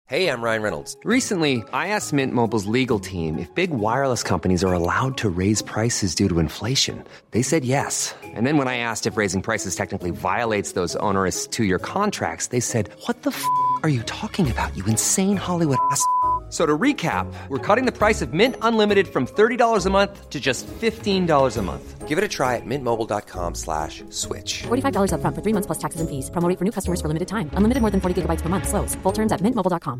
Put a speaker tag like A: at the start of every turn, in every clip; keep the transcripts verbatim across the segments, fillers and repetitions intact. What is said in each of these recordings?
A: Hey, I'm Ryan Reynolds.
B: Recently, I asked Mint Mobile's legal team if big wireless companies are allowed to raise prices due to inflation. They said yes. And then when I asked if raising prices technically violates those onerous two-year contracts, they said, what the f*** are you talking about, you insane Hollywood ass f- So to recap, we're cutting the price of Mint Unlimited from thirty dollars a month to just fifteen dollars a month.
A: Give it a try at mintmobile.com slash switch.
C: forty-five dollars up front for three months plus taxes and fees. Promo rate for new customers for limited time. Unlimited more than forty gigabytes per month. Slows full terms at mint mobile dot com.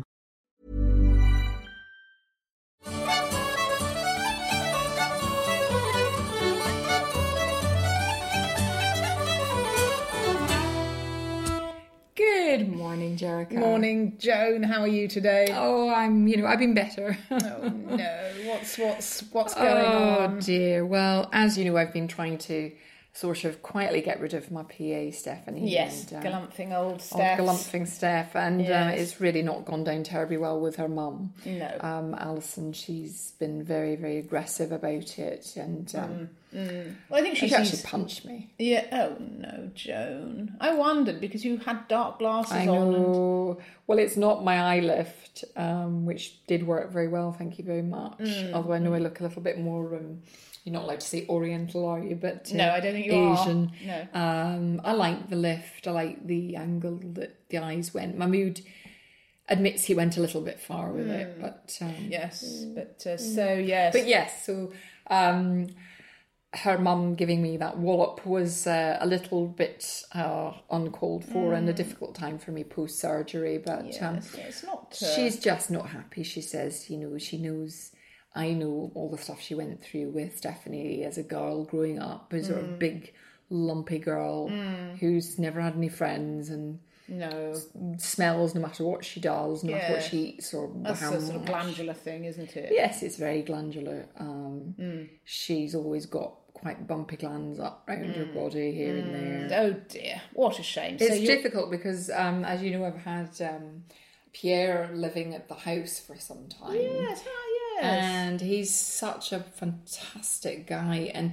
D: Good morning, Jerica.
E: Morning, Joan. How are you today?
D: Oh, I'm, you know, I've been better.
E: Oh no, what's what's what's going
D: oh,
E: on?
D: Oh dear. Well, as you know, I've been trying to sort of quietly get rid of my P A, Stephanie.
E: Yes,
D: and, uh,
E: galumphing old Steph.
D: Old galumphing Steph, and
E: yes.
D: uh, it's really not gone down terribly well with her mum.
E: No.
D: Um, Alison, she's been very, very aggressive about it, and um,
E: mm, mm. Well, I think
D: she
E: she's
D: actually punched me.
E: Yeah. Oh no, Joan. I wondered because you had dark glasses
D: I
E: on.
D: know. And... Well, it's not my eye lift, um, which did work very well. Thank you very much.
E: Mm.
D: Although I know I look a little bit more. Um, You're not allowed to say Oriental, are you? But uh,
E: no, I don't think you
D: Asian.
E: are. No.
D: Um, I like the lift. I like the angle that the eyes went. Mahmood admits he went a little bit far with mm. it, but um,
E: yes. But uh, so yes.
D: But yes. So um, her mum giving me that wallop was uh, a little bit uh, uncalled for mm. and a difficult time for me post surgery. But
E: yes,
D: um,
E: it's not. Uh...
D: She's just not happy. She says, you know, she knows. I know all the stuff she went through with Stephanie as a girl growing up, as mm. a big, lumpy girl mm. who's never had any friends and
E: no
D: smells no matter what she does, no yeah. matter what she eats or
E: That's
D: how
E: a sort of
D: much.
E: Glandular thing, isn't it?
D: Yes, it's very glandular. Um,
E: mm.
D: She's always got quite bumpy glands up around mm. her body here mm. and there.
E: Oh dear, what a shame.
D: It's
E: so
D: difficult because, um, as you know, I've had um, Pierre living at the house for some time.
E: Yes, oh, yes.
D: And he's such a fantastic guy, and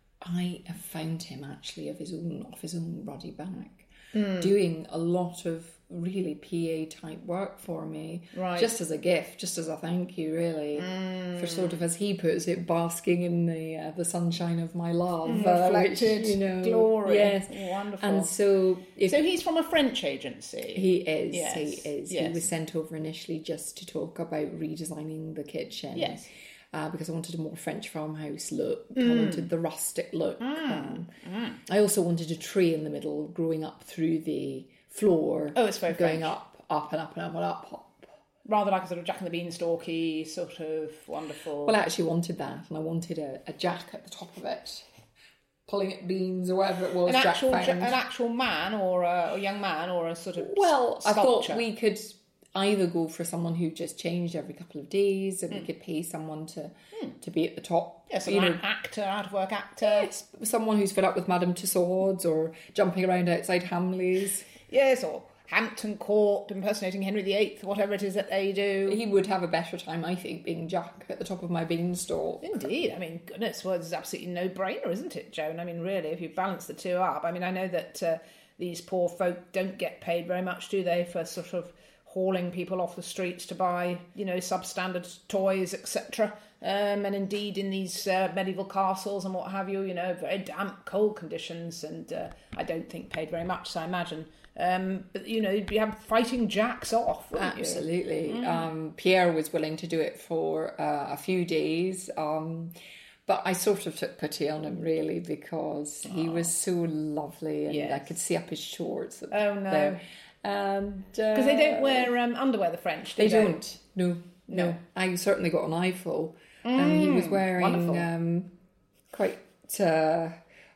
D: I have found him actually of his own, off his own ruddy back, mm. doing a lot of really P A type work for me,
E: right.
D: just as a gift, just as a thank you, really,
E: mm.
D: for sort of, as he puts it, basking in the uh, the sunshine of my love,
E: mm,
D: uh,
E: reflected
D: which, you know,
E: glory.
D: Yes,
E: wonderful.
D: And so, if,
E: so he's from a French agency.
D: He is.
E: Yes.
D: He is.
E: Yes.
D: He was sent over initially just to talk about redesigning the kitchen.
E: Yes.
D: Uh, because I wanted a more French farmhouse look.
E: Mm.
D: I wanted the rustic look.
E: Mm.
D: Um,
E: mm.
D: I also wanted a tree in the middle, growing up through the floor.
E: Oh, it's very
D: going
E: French.
D: up, up and up and up and up. up.
E: Rather like a sort of Jack and the Beanstalky sort of wonderful.
D: Well, I actually wanted that, and I wanted a, a jack at the top of it, pulling at beans or whatever it was.
E: An
D: Jack
E: actual,
D: found.
E: an actual man or a, a young man or a sort of
D: well,
E: sculpture.
D: I thought we could either go for someone who just changed every couple of days, and mm. we could pay someone to mm. to be at the top.
E: Yes,
D: you
E: an
D: know,
E: actor, out of work actor.
D: Yes, someone who's fed up with Madame Tussauds or jumping around outside Hamleys.
E: Yes, or Hampton Court impersonating Henry the Eighth, whatever it is that they do.
D: He would have a better time, I think, being Jack at the top of my beanstalk.
E: Indeed. I mean, goodness, well, it's absolutely no-brainer, isn't it, Joan? I mean, really, if you balance the two up. I mean, I know that uh, these poor folk don't get paid very much, do they, for sort of hauling people off the streets to buy, you know, substandard toys, et cetera. Um, and indeed, in these uh, medieval castles and what have you, you know, very damp, cold conditions, and uh, I don't think paid very much, so I imagine. Um, but, you know, you'd be fighting Jacks off, wouldn't
D: Absolutely.
E: you? Mm.
D: Um, Pierre was willing to do it for uh, a few days, um, but I sort of took pity on him, really, because he oh. was so lovely, and yes. I could see up his shorts.
E: Oh, no.
D: There. And
E: because uh, they don't wear um, underwear, the French, do
D: they,
E: they?
D: don't. No, no, no. I certainly got an eyeful.
E: Mm,
D: and he was wearing
E: um,
D: quite uh,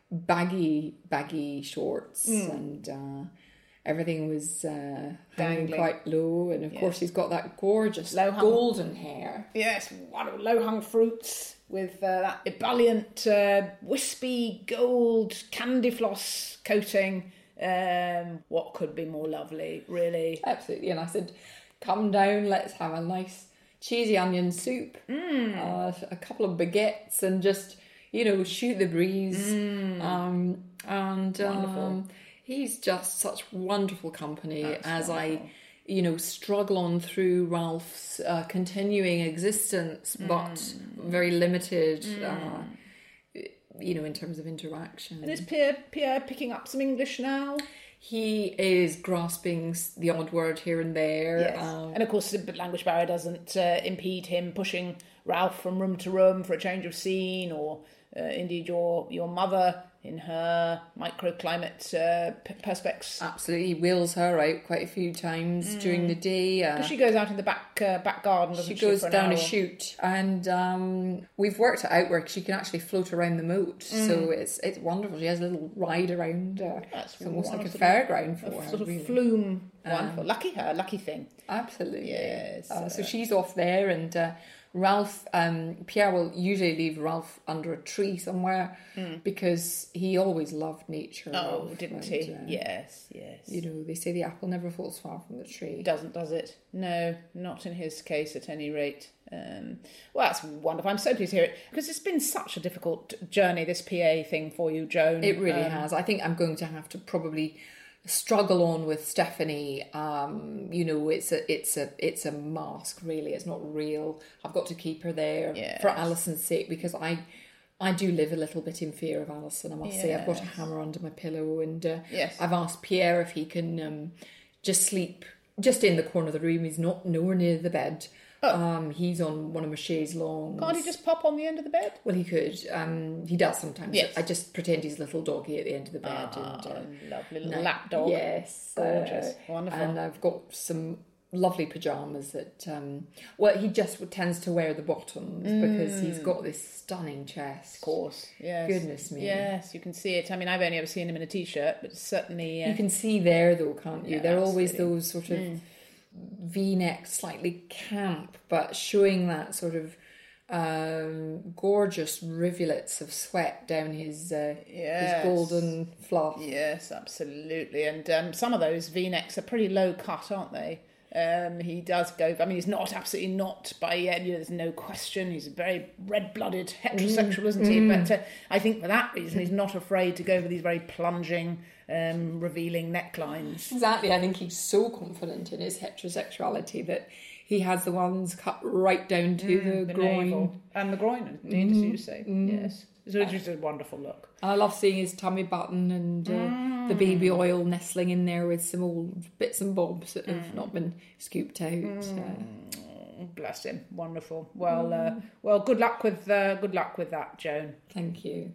D: baggy, baggy shorts, mm. and uh, everything was uh, hanging quite low. And of yes. course, he's got that gorgeous low golden hair.
E: Yes, low hung fruits with uh, that ebullient, uh, wispy gold candy floss coating. Um, what could be more lovely, really?
D: Absolutely. And I said, come down, let's have a nice cheesy onion soup,
E: mm.
D: uh, a couple of baguettes, and just, you know, shoot the breeze.
E: Mm.
D: Um, and um, he's just such wonderful company.
E: That's
D: as
E: wonderful.
D: I, you know, struggle on through Ralph's uh, continuing existence,
E: Mm.
D: but very limited, mm. uh, you know, in terms of interaction.
E: And is Pierre, Pierre picking up some English now?
D: He is grasping the odd word here and there.
E: Yes.
D: Um,
E: and of course, the language barrier doesn't uh, impede him pushing Ralph from room to room for a change of scene, or uh, indeed your your mother in her microclimate uh, p- perspex.
D: Absolutely, he wheels her out quite a few times mm. during the day. Uh,
E: she goes out in the back uh, back garden, doesn't she?
D: She goes
E: for an
D: down
E: hour?
D: a chute, and um, we've worked it out where she can actually float around the moat. Mm. So it's it's wonderful. She has a little ride around. Uh,
E: That's
D: it's almost like a
E: sort
D: fairground for
E: of,
D: her.
E: Sort of
D: really.
E: flume. Wonderful.
D: Um,
E: lucky her. Lucky thing.
D: Absolutely.
E: Yes.
D: Uh, so she's off there, and uh, Ralph, um, Pierre will usually leave Ralph under a tree somewhere mm. because he always loved nature.
E: Oh,
D: Ralph,
E: didn't
D: and,
E: he?
D: Uh,
E: yes, yes.
D: You know, they say the apple never falls far from the tree.
E: It doesn't, does it? No, not in his case at any rate. Um, well, that's wonderful. I'm so pleased to hear it, because it's been such a difficult journey, this P A thing for you, Joan.
D: It really
E: um,
D: has. I think I'm going to have to probably struggle on with Stephanie. Um, you know, it's a it's a it's a mask, really. It's not real. I've got to keep her there
E: yes.
D: for Alison's sake, because I I do live a little bit in fear of Alison, I must yes. say. I've got a hammer under my pillow, and uh,
E: yes.
D: I've asked Pierre if he can um, just sleep just in the corner of the room. He's not nowhere near the bed. Oh. Um, he's on one of my chaise longs.
E: Can't he just pop on the end of the bed?
D: Well, he could. Um, he does sometimes.
E: Yes.
D: I just pretend he's a little doggy at the end of the bed.
E: Ah,
D: and, uh,
E: lovely little
D: no,
E: lap dog.
D: Yes.
E: Gorgeous.
D: Uh,
E: Wonderful.
D: And I've got some lovely pyjamas that, um, well, he just tends to wear the bottoms mm. because he's got this stunning chest.
E: Of course, yes.
D: Goodness me.
E: Yes, you can see it. I mean, I've only ever seen him in a T-shirt, but certainly... Uh...
D: You can see there, though, can't you?
E: Yeah,
D: They're
E: absolutely.
D: always those sort of mm. V-neck, slightly camp, but showing that sort of um, gorgeous rivulets of sweat down his, uh,
E: yes.
D: his golden fluff.
E: Yes, absolutely. And um, some of those V-necks are pretty low cut, aren't they? Um, he does go, I mean, he's not absolutely not by yet, you know, there's no question. He's a very red-blooded heterosexual, mm. isn't he? Mm. But uh, I think for that reason, he's not afraid to go for these very plunging, um, revealing necklines.
D: Exactly. I think he's so confident in his heterosexuality that he has the ones cut right down to mm, the, the groin.
E: Navel. And the groin, indeed, mm. as you say. Mm. Yes. So it's just a wonderful look.
D: And I love seeing his tummy button and uh, mm. the baby oil nestling in there with some old bits and bobs that have mm. not been scooped out. Mm.
E: Uh, Bless him. Wonderful. Well, mm. uh, well, good luck with uh, good luck with that, Joan.
D: Thank you.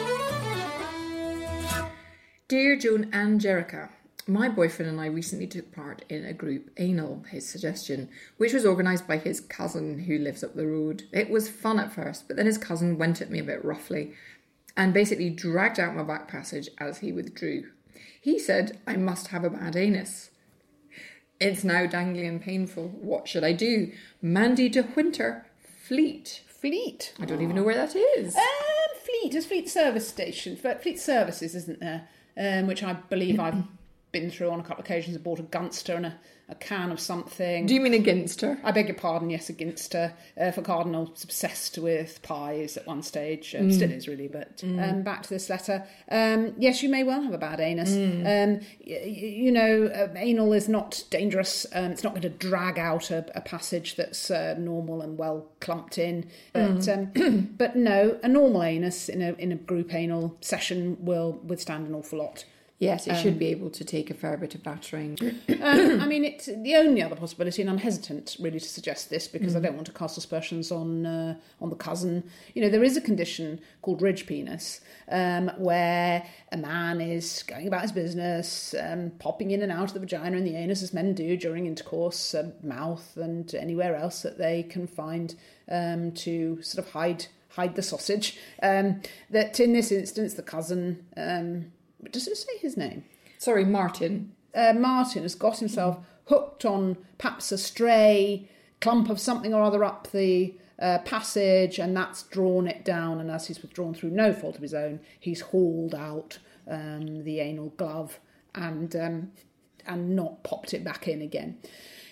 D: Dear Joan and Jericha, my boyfriend and I recently took part in a group anal, his suggestion, which was organised by his cousin who lives up the road. It was fun at first, but then his cousin went at me a bit roughly and basically dragged out my back passage as he withdrew. He said I must have a bad anus. It's now dangling and painful. What should I do? Mandy de Winter, Fleet.
E: Fleet?
D: I don't oh. even know where that is.
E: Um, Fleet, there's Fleet Service Station. Fleet Services, isn't there? Um, which I believe I've been through on a couple of occasions. I bought a Gunster and a, a can of something.
D: Do you mean a Ginster?
E: I beg your pardon, yes, a Ginster. Uh, for Cardinal was obsessed with pies at one stage. Um, mm. Still is, really, but mm. um, back to this letter. Um, yes, you may well have a bad anus. Mm. Um, y- you know, uh, anal is not dangerous. Um, it's not going to drag out a, a passage that's uh, normal and well clumped in. But mm. um, but no, a normal anus in a in a group anal session will withstand an awful lot.
D: Yes, it um, should be able to take a fair bit of battering.
E: um, I mean, it's the only other possibility, and I'm hesitant really to suggest this because mm. I don't want to cast aspersions on uh, on the cousin. You know, there is a condition called ridge penis, um, where a man is going about his business, um, popping in and out of the vagina and the anus as men do during intercourse, uh, mouth and anywhere else that they can find um, to sort of hide hide the sausage. Um, that in this instance, the cousin. Um, Does it say his name?
D: Sorry, Martin.
E: Uh, Martin has got himself hooked on perhaps a stray clump of something or other up the uh, passage, and that's drawn it down. And as he's withdrawn through no fault of his own, he's hauled out um, the anal glove and um, and not popped it back in again.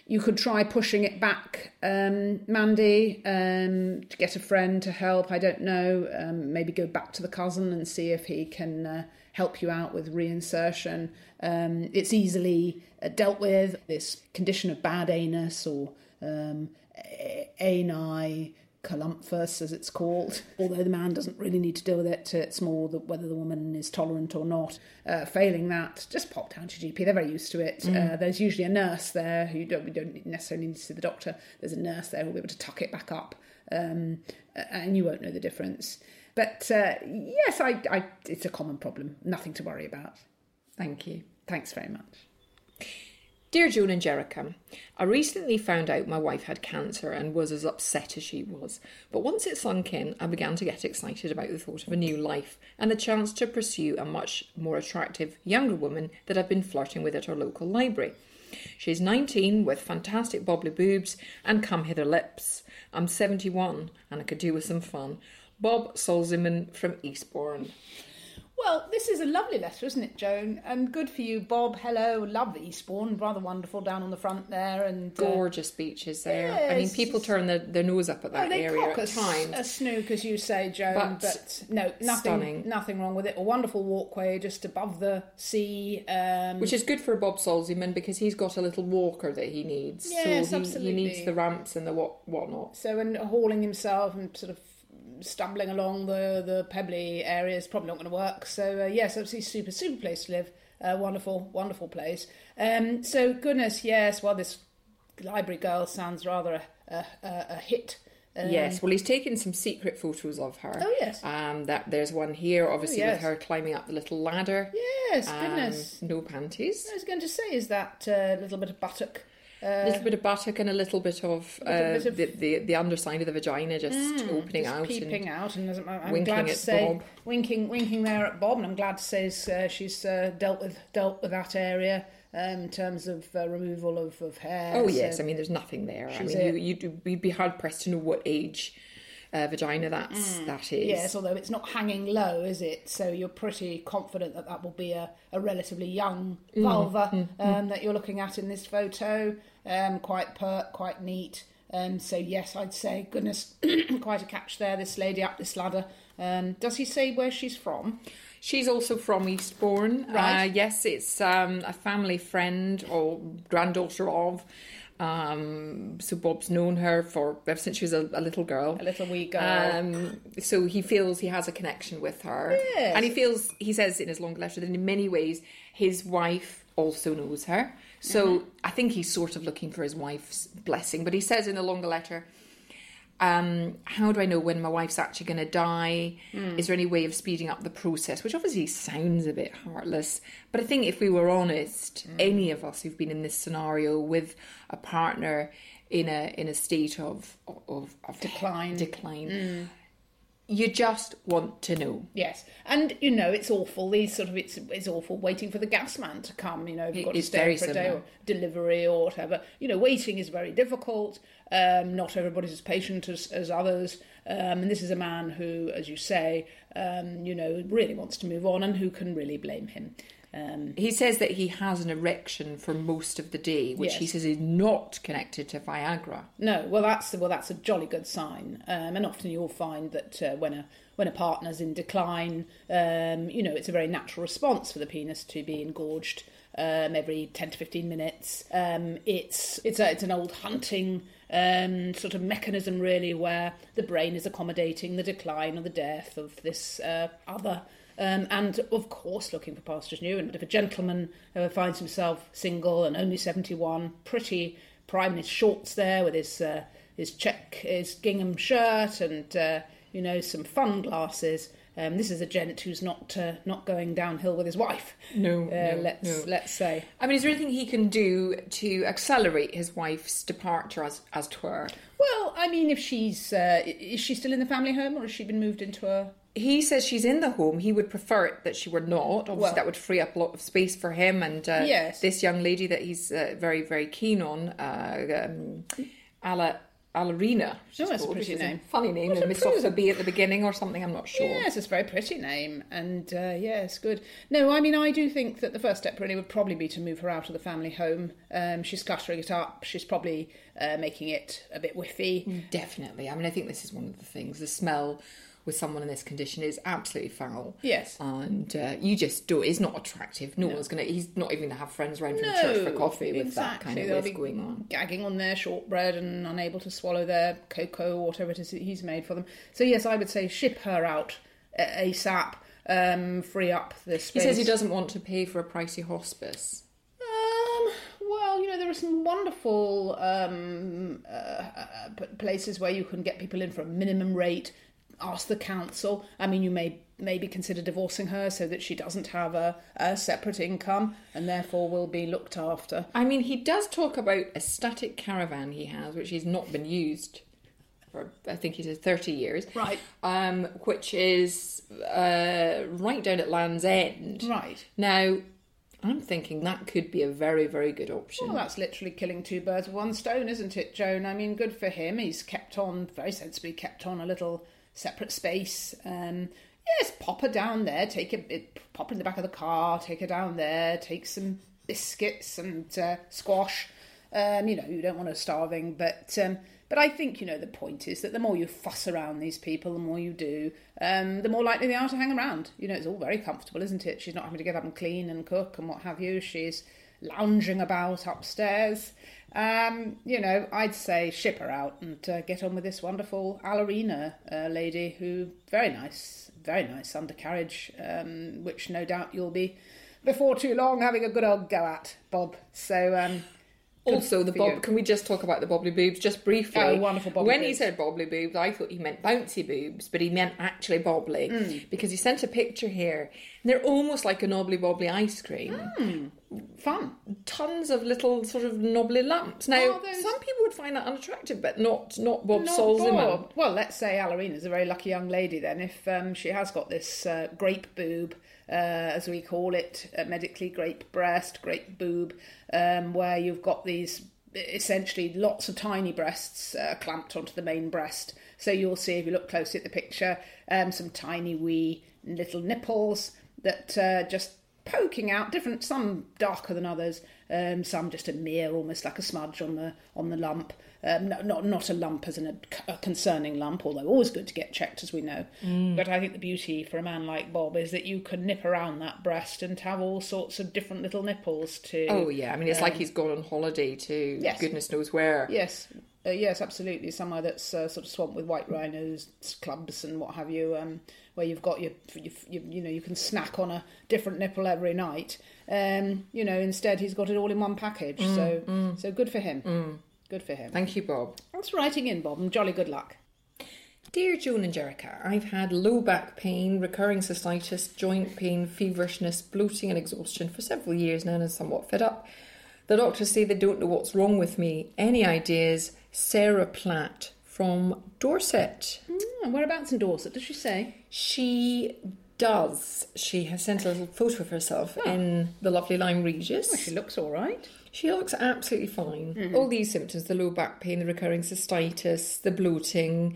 E: You could try pushing it back, um, Mandy, um, to get a friend to help. I don't know. Um, maybe go back to the cousin and see if he can uh, help you out with reinsertion. Um, it's easily uh, dealt with. This condition of bad anus or um, ani columphus, as it's called. Although the man doesn't really need to deal with it, it's more that whether the woman is tolerant or not. Uh, failing that, just pop down to G P. They're very used to it. Mm. Uh, there's usually a nurse there who you don't, you don't necessarily need to see the doctor. There's a nurse there who'll be able to tuck it back up, um, and you won't know the difference. But uh, yes, I, I, it's a common problem. Nothing to worry about.
D: Thank you.
E: Thanks very much.
D: Dear Joan and Jerica, I recently found out my wife had cancer and was as upset as she was. But once it sunk in, I began to get excited about the thought of a new life and the chance to pursue a much more attractive younger woman that I've been flirting with at our local library. She's nineteen with fantastic bobbly boobs and come hither lips. I'm seventy-one and I could do with some fun. Bob Solziman from Eastbourne.
E: Well, this is a lovely letter, isn't it, Joan? And good for you, Bob. Hello, lovely Eastbourne, rather wonderful down on the front there, and uh,
D: gorgeous beaches there.
E: Yes.
D: I mean, people turn their, their nose up at that
E: oh, they
D: area
E: cock
D: at
E: a,
D: times.
E: A snook, as you say, Joan,
D: but,
E: but no, nothing,
D: stunning.
E: nothing wrong with it. A wonderful walkway just above the sea, um,
D: which is good for Bob Solziman because he's got a little walker that he needs.
E: Yes,
D: so he,
E: absolutely.
D: he needs the ramps and the what whatnot.
E: So, and hauling himself and sort of stumbling along the, the pebbly area is probably not going to work. So, uh, yes, obviously super, super place to live. Uh, wonderful, wonderful place. Um, so, goodness, yes, well, this library girl sounds rather a, a, a hit. Um,
D: yes, well, he's taken some secret photos of her.
E: Oh, yes.
D: Um, that there's one here, obviously,
E: oh, yes.
D: with her climbing up the little ladder.
E: Yes,
D: um,
E: goodness.
D: No panties.
E: I was going to say, is that a uh, little bit of buttock?
D: A little bit of buttock and a little bit of, uh,
E: little bit of
D: the, the the underside of the vagina just mm, opening
E: just
D: out,
E: peeping
D: and
E: out, and I'm
D: winking
E: glad to
D: at
E: say,
D: Bob.
E: winking, winking there at Bob, and I'm glad to say uh, she's uh, dealt with dealt with that area um, in terms of uh, removal of, of hair.
D: Oh yes,
E: so
D: I mean there's nothing there. I
E: she's
D: mean
E: a-
D: you you'd, you'd be hard pressed to know what age uh, vagina that's that is.
E: Yes, although it's not hanging low, is it? So you're pretty confident that that will be a, a relatively young vulva mm, mm, um, mm. that you're looking at in this photo. Um, quite pert, quite neat. Um, so yes, I'd say, goodness, quite a catch there, this lady up this ladder. Um, does he say where she's from?
D: She's also from Eastbourne.
E: Right.
D: Uh, yes, it's um, a family friend or granddaughter of. Um, so Bob's known her for ever since she was a, a little girl.
E: A little wee girl.
D: Um, so he feels he has a connection with her.
E: Yes.
D: And he feels, he says in his long letter that in many ways his wife also knows her. So mm-hmm. I think he's sort of looking for his wife's blessing. But he says in the longer letter, um, how do I know when my wife's actually going to die? Mm. Is there any way of speeding up the process? Which obviously sounds a bit heartless. But I think if we were honest, mm. any of us who've been in this scenario with a partner in a in a state of of, of
E: decline,
D: decline,
E: mm.
D: you just want to know.
E: Yes, and you know it's awful. These sort of it's it's awful waiting for the gas man to come. You know, if you've got
D: It's
E: to stay
D: very
E: for a day
D: similar.
E: or delivery or whatever. You know, waiting is very difficult. Um, not everybody's as patient as, as others. Um, and this is a man who, as you say, um, you know, really wants to move on, and who can really blame him? Um,
D: He says that he has an erection for most of the day, which
E: Yes.
D: he says is not connected to Viagra.
E: No, well, that's well, that's a jolly good sign. Um, and often you'll find that uh, when a when a partner's in decline, um, you know, it's a very natural response for the penis to be engorged um, every ten to fifteen minutes. Um, it's it's a, it's an old hunting um, sort of mechanism, really, where the brain is accommodating the decline or the death of this uh, other. Um, and, of course, looking for pastures new. And if a gentleman uh, finds himself single and only seventy-one, pretty prime in his shorts there with his uh, his check, his gingham shirt and, uh, you know, some fun glasses. Um, this is a gent who's not uh, not going downhill with his wife.
D: No,
E: uh,
D: no,
E: let's
D: no.
E: let's say.
D: I mean, is there anything he can do to accelerate his wife's departure, as as 'twere?
E: Well, I mean, if she's uh, is she still in the family home, or has she been moved into a?
D: He says she's in the home. He would prefer it that she were not. Obviously,
E: Well-
D: that would free up a lot of space for him and uh,
E: Yes.
D: this young lady that he's uh, very, very keen on, uh, um, Ala Alarina.
E: Oh, that's a pretty name.
D: Funny name.
E: What
D: And
E: a
D: missed off
E: pretty-
D: the B at the beginning or something, I'm not sure.
E: Yes, it's a very pretty name, and uh, yeah, it's good. No, I mean, I do think that the first step really would probably be to move her out of the family home. Um, she's cluttering it up. She's probably uh, making it a bit whiffy.
D: Definitely. I mean, I think this is one of the things. The smell with someone in this condition is absolutely foul.
E: Yes.
D: And uh, you just do it. It's not attractive. No, one's going to... He's not even going to have friends around from church for coffee with that kind of
E: They'll
D: whiff
E: be
D: going on.
E: gagging on their shortbread and unable to swallow their cocoa or whatever it is that he's made for them. So yes, I would say ship her out uh, ASAP, um, free up the space.
D: He says he doesn't want to pay for a pricey hospice.
E: Um, well, you know, there are some wonderful um, uh, uh, places where you can get people in for a minimum rate. Ask the council. I mean, you may maybe consider divorcing her so that she doesn't have a, a separate income and therefore will be looked after.
D: I mean, he does talk about a static caravan he has, which has not been used for, I think he says, thirty years.
E: Right.
D: Um, which is uh, right down at Land's End.
E: Right.
D: Now, I'm thinking that could be a very, very good option.
E: Well, that's literally killing two birds with one stone, isn't it, Joan? I mean, good for him. He's kept on, very sensibly kept on a little separate space. Um, yes, pop her down there, take a bit, pop her in the back of the car, take her down there, take some biscuits and uh, squash. Um, you know, you don't want her starving, but um, but I think, you know, the point is that the more you fuss around these people, the more you do, um, the more likely they are to hang around. You know, it's all very comfortable, isn't it? She's not having to get up and clean and cook and what have you. She's lounging about upstairs. Um, you know, I'd say ship her out and uh, get on with this wonderful Alarina uh, lady who, very nice, very nice undercarriage, um, which no doubt you'll be, before too long, having a good old go at, Bob. So, um...
D: Also, the
E: for
D: bob.
E: you.
D: Can we just talk about the bobbly boobs just briefly?
E: Oh, wonderful bobbly
D: When he
E: boobs.
D: said bobbly boobs, I thought he meant bouncy boobs, but he meant actually bobbly
E: Mm.
D: because he sent a picture here, and they're almost like a knobbly bobbly ice cream.
E: Mm. Fun.
D: Tons of little sort of knobbly lumps. Now,
E: Are those-
D: some people would find that unattractive, but not not Bob
E: Not
D: Solziman.
E: Bob. Well, let's say Alarina's a very lucky young lady then, if um, she has got this uh, grape boob, uh, as we call it, uh, medically grape breast, grape boob, um, where you've got these essentially lots of tiny breasts uh, clamped onto the main breast. So you'll see, if you look closely at the picture, um, some tiny wee little nipples that uh, just poking out, different, some darker than others, um, some just a mere, almost like a smudge on the on the lump. Um, no, not not a lump as in a, a concerning lump, although always good to get checked, as we know.
D: Mm.
E: But I think the beauty for a man like Bob is that you can nip around that breast and have all sorts of different little nipples to...
D: Oh, yeah. I mean, it's like he's gone on holiday to
E: Yes.
D: goodness knows where.
E: Yes, uh, yes, absolutely. Somewhere that's uh, sort of swamped with white rhinos, clubs and what have you, um, where you've got your, you, you, you know, you can snack on a different nipple every night. Um, you know, instead he's got it all in one package.
D: Mm,
E: so,
D: mm.
E: so good for him.
D: Mm.
E: Good for him.
D: Thank you, Bob.
E: Thanks for writing in, Bob, and jolly good luck.
D: Dear Joan and Jericha, I've had low back pain, recurring cystitis, joint pain, feverishness, bloating and exhaustion for several years now and is somewhat fed up. The doctors say they don't know what's wrong with me. Any ideas? Sarah Platt from Dorset.
E: Mm, whereabouts in Dorset, does she say?
D: She does. She has sent a little photo of herself
E: Oh.
D: in the lovely Lyme Regis.
E: Well, she looks all right.
D: She looks absolutely fine.
E: Mhm.
D: All these symptoms, the low back pain, the recurring cystitis, the bloating,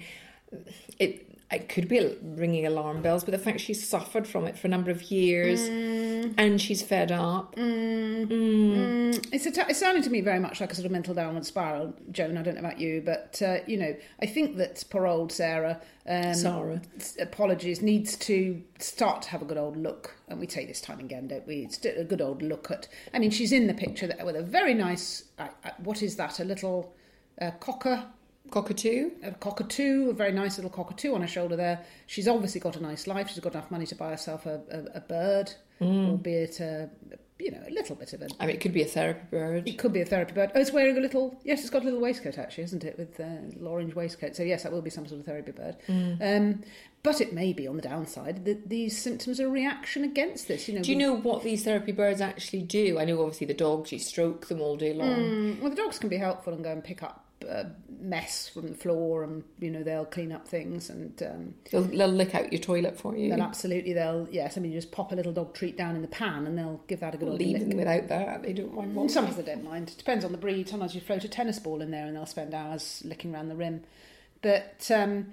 D: it it could be ringing alarm bells, but the fact she's suffered from it for a number of years
E: Mm.
D: and she's fed up.
E: Mm.
D: Mm.
E: Mm. It's, a, it's sounding to me very much like a sort of mental downward spiral, Joan. I don't know about you, but, uh, you know, I think that poor old Sarah, um,
D: Sarah.
E: apologies, needs to start to have a good old look. And we take this time again, don't we? It's a good old look at... I mean, she's in the picture that, with a very nice... Uh, uh, what is that? A little uh, cocker...
D: Cockatoo?
E: A cockatoo, a very nice little cockatoo on her shoulder there. She's obviously got a nice life. She's got enough money to buy herself a, a, a bird,
D: Mm.
E: albeit, a, you know, a little bit of a...
D: I mean, it could be a therapy bird.
E: It could be a therapy bird. Oh, it's wearing a little... Yes, it's got a little waistcoat, actually, isn't it? With uh, a little orange waistcoat. So, yes, that will be some sort of therapy bird.
D: Mm.
E: Um, but it may be, on the downside, that these symptoms are a reaction against this. You know,
D: Do you know what these therapy birds actually do? I know, obviously, the dogs, you stroke them all day long.
E: Mm, well, the dogs can be helpful and go and pick up uh, mess from the floor, and you know they'll clean up things, and um,
D: They'll, they'll lick out your toilet for you.
E: they'll absolutely they'll yes. I mean, you just pop a little dog treat down in the pan, and they'll give that a good old
D: Leave
E: lick.
D: them without that. They don't mind. What
E: Sometimes they don't mind. It depends on the breed. Sometimes you float a tennis ball in there, and they'll spend hours licking around the rim. But um,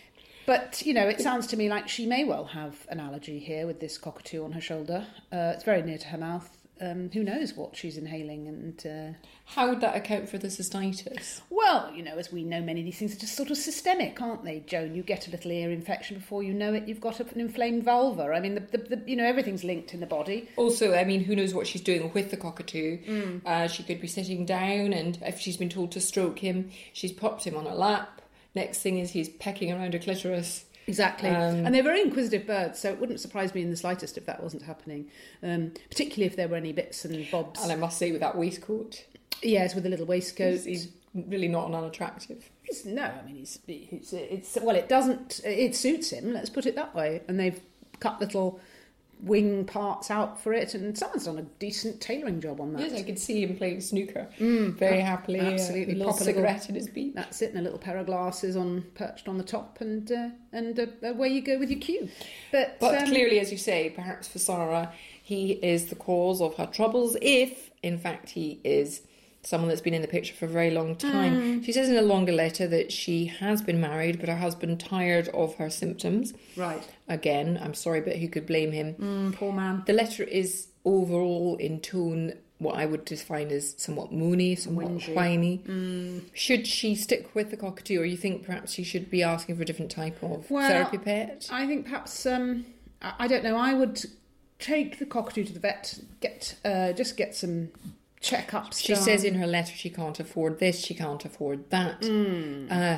E: but you know, it sounds to me like she may well have an allergy here with this cockatoo on her shoulder. Uh, it's very near to her mouth. Um, who knows what she's inhaling, and uh,
D: How would that account for the cystitis?
E: well, you know, as we know, many of these things are just sort of systemic, aren't they, Joan? You get a little ear infection before you know it, you've got an inflamed vulva. I mean, the, the, the you know, everything's linked in the body.
D: Also, I mean, who knows what she's doing with the cockatoo? Mm. Uh, she could be sitting down, and if she's been told to stroke him, she's popped him on her lap. Next thing is he's pecking around her clitoris.
E: Exactly.
D: Um,
E: and they're very inquisitive birds, so it wouldn't surprise me in the slightest if that wasn't happening, um, particularly if there were any bits and bobs.
D: And I must say, with that waistcoat,
E: Yes, with a little waistcoat.
D: he's, he's really not an unattractive.
E: He's- no, I mean, he's, it's, it's, well, it doesn't, it suits him, let's put it that way. And they've cut little wing parts out for it, and someone's done a decent tailoring job on that.
D: Yes, I could see him playing snooker very happily.
E: absolutely.
D: A little
E: Pop a little-
D: cigarette in his beak.
E: That's it, and a little pair of glasses on perched on the top, and uh, and uh, away you go with your cue. But,
D: But
E: um,
D: clearly, as you say, perhaps for Sarah, he is the cause of her troubles, if, in fact, he is someone that's been in the picture for a very long time. She says in a longer letter that she has been married, but her husband tired of her symptoms.
E: Right.
D: Again, I'm sorry, but who could blame him?
E: Mm, poor man.
D: The letter is overall in tone what I would define as somewhat moony, somewhat
E: Whingy.
D: whiny.
E: Mm.
D: Should she stick with the cockatoo, or you think perhaps she should be asking for a different type of
E: Well,
D: therapy pet?
E: I think perhaps um, I, I don't know. I would take the cockatoo to the vet, get uh, just get some checkups.
D: She
E: done.
D: says in her letter she can't afford this, she can't afford that.
E: Mm.
D: Uh,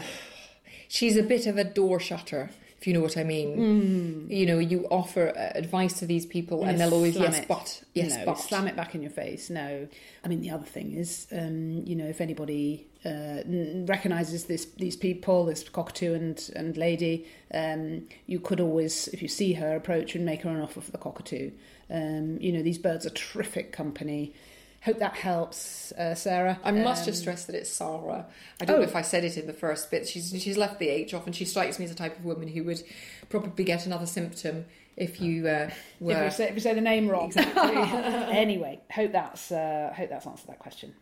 D: she's a bit of a door shutter, if you know what I mean. You know, you offer uh, advice to these people, and
E: Yes,
D: they'll always,
E: slam
D: yes,
E: it.
D: but, yes,
E: no,
D: but.
E: slam it back in your face. No, I mean the other thing is, um, you know, if anybody uh, n- recognises this, these people, this cockatoo and and lady, um, you could always, if you see her, approach and make her an offer for the cockatoo. Um, you know, these birds are terrific company. Hope that helps, uh, Sarah.
D: I must
E: Um,
D: just stress that it's Sarah. I don't
E: Oh.
D: know if I said it in the first bit. She's she's left the H off, and she strikes me as a type of woman who would probably get another symptom if you uh, were.
E: If you, say, if you say the name wrong.
D: Exactly.
E: Anyway, hope that's uh, hope that's answered that question.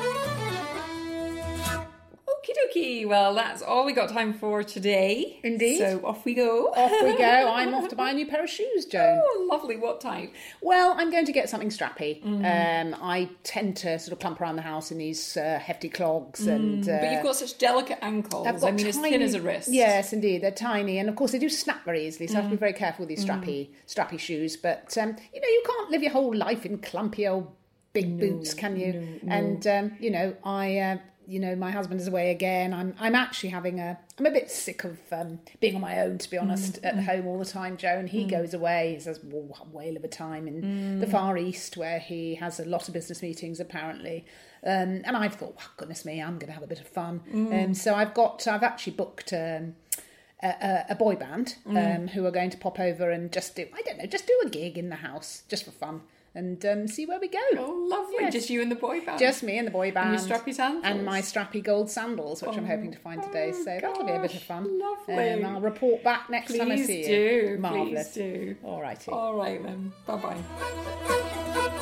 D: Okie dokie. Well, that's all we got time for today.
E: Indeed.
D: So off we go.
E: Off we go. I'm off to buy a new pair of shoes, Joan.
D: Oh, lovely. What type?
E: Well, I'm going to get something strappy. Um, I tend to sort of plump around the house in these uh, hefty clogs, and uh,
D: But you've got such delicate ankles.
E: I've got
D: I mean, as
E: tiny-
D: thin as a wrist.
E: Yes, indeed, they're tiny, and of course they do snap very easily. So I have to be very careful with these strappy, strappy shoes. But um, you know, you can't live your whole life in clumpy old big boots, can you? And um, you know, I. Uh, You know, my husband is away again. I'm I'm actually having a... I'm a bit sick of um, being on my own, to be honest, at home all the time, Joe. And he goes away. He says, well, a whale of a time in the Far East, where he has a lot of business meetings, apparently. Um, and I've thought, well, goodness me, I'm going to have a bit of fun. And um, so I've got... I've actually booked... Um, a, a boy band um, who are going to pop over and just do... I don't know, just do a gig in the house, just for fun. And um, see where we go.
D: Oh, lovely.
E: Yes.
D: Just you and the boy band.
E: Just me and the boy band.
D: And your strappy sandals.
E: And my strappy gold sandals, which I'm hoping to find today.
D: oh,
E: So that'll be a bit of fun.
D: gosh, lovely.
E: And I'll report back next time I
D: Please
E: see
D: do.
E: you. Marvellous.
D: Please do.
E: All righty.
D: All right, then. Bye-bye.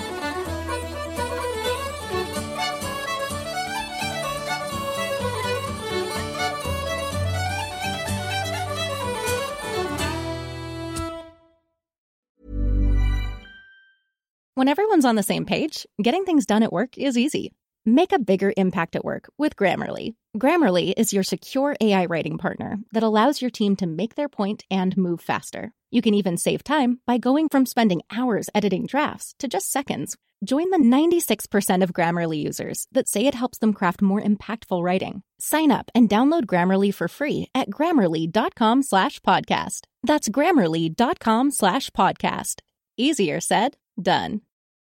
F: When everyone's on the same page, getting things done at work is easy. Make a bigger impact at work with Grammarly. Grammarly is your secure A I writing partner that allows your team to make their point and move faster. You can even save time by going from spending hours editing drafts to just seconds. Join the ninety-six percent of Grammarly users that say it helps them craft more impactful writing. Sign up and download Grammarly for free at grammarly.com slash podcast. That's grammarly.com slash podcast. Easier said, done.